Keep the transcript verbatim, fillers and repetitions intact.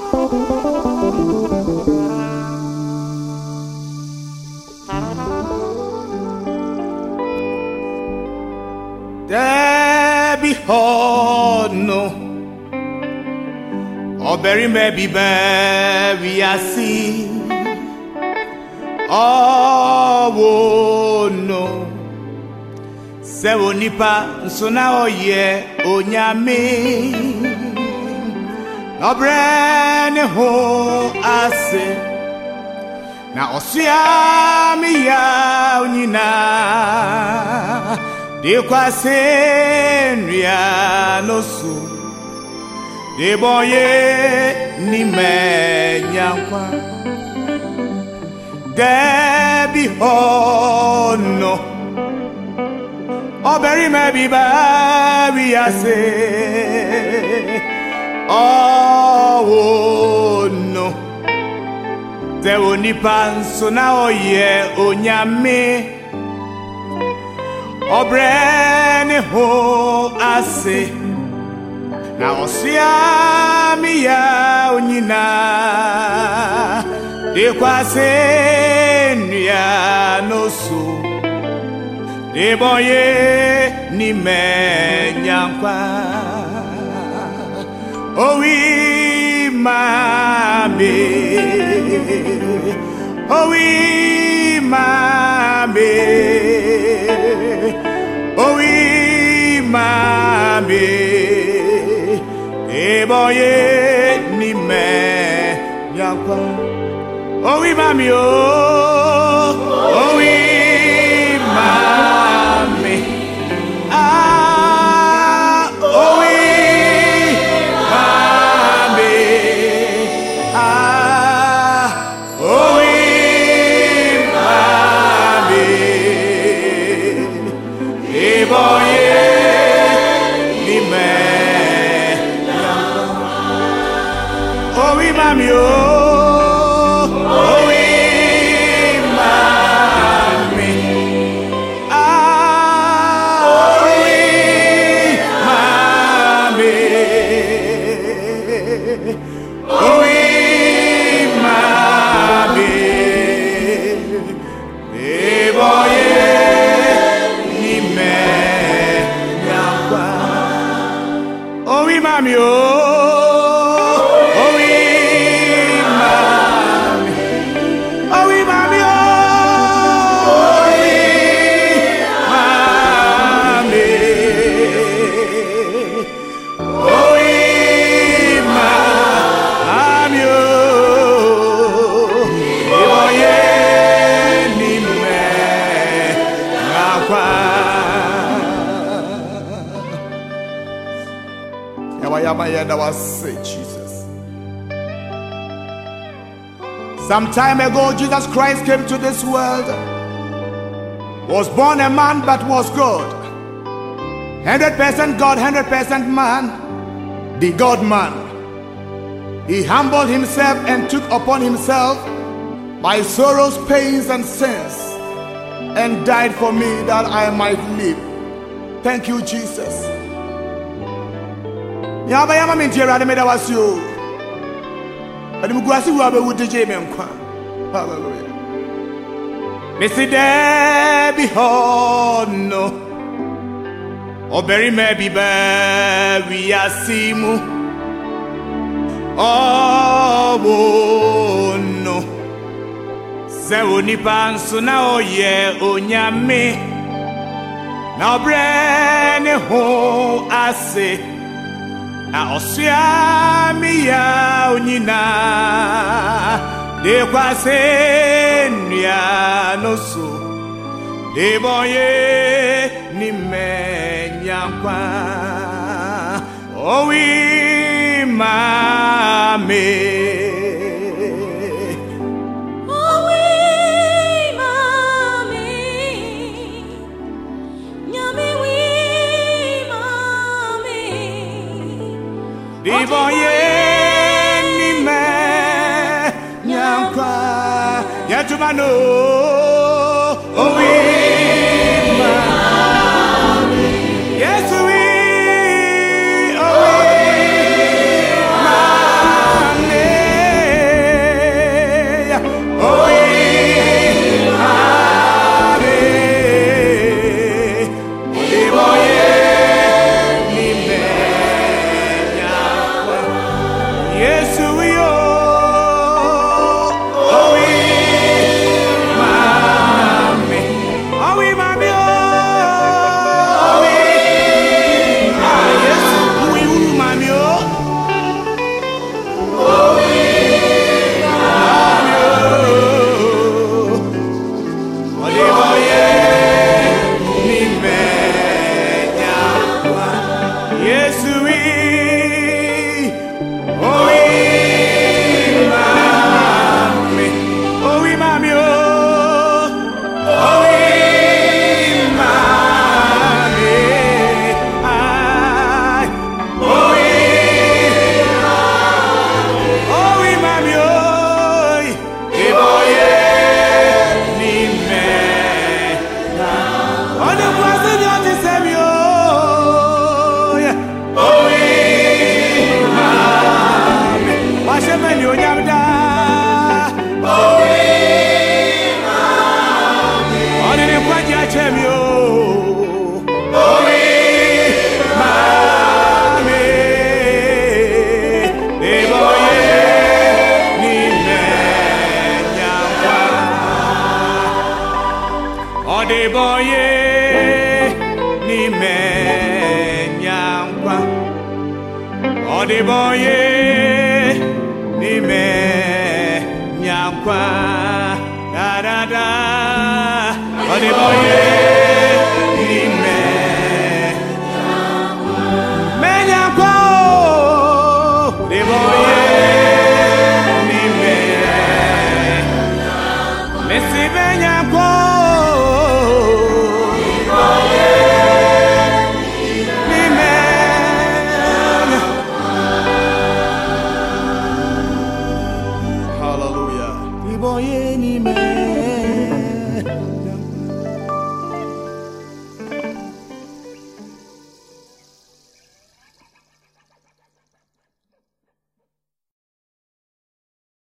Debbie Hono, or bury maybe bury I see. Oh no, sewo nipa so na oye onyame. Obrene ho ase na osua mi ya onyina. De kwase nria no su de boye ni menyankwa Debbie Hono oberi me bi ba wi ase oh no te woni panso na oye onyame Obrene ho ase na osia mi ya onyina de kwase nria no so de boye ni menyankwa owi mame owi mame Owi mame eboye ni me yakwa Owi mami o Owi mame ah Owi mame ah Owi boye ni me Owi mami o Owi mami ah Owi mami Owi mami e boye Owi mami o Owi mami Owi mami o Owi mami Owi mami o Oye ni me nakwa Jesus. Some time ago, Jesus Christ came to this world, was born a man but was God. one hundred percent God, one hundred percent man, the God man. He humbled himself and took upon himself my sorrows, pains, and sins, and died for me that I might live. Thank you, Jesus. Yaba yama mintiera de meda wasio. Adi mugwasi wa be wudi je me nkwa. Hallelujah. Missy Debbie Hono. Oberi me bi ba wi asimu. Oh no. Se oni panso na oye onyame. Na obrene ho ase. Na osia mi ya onyina de kwase nria no so de boye ni menyankwa owi mame Diboye ni me nyankwa yatumano owi mami Yesu wi owi mami Odeboye ni me nyankwa Odeboye ni me nyankwa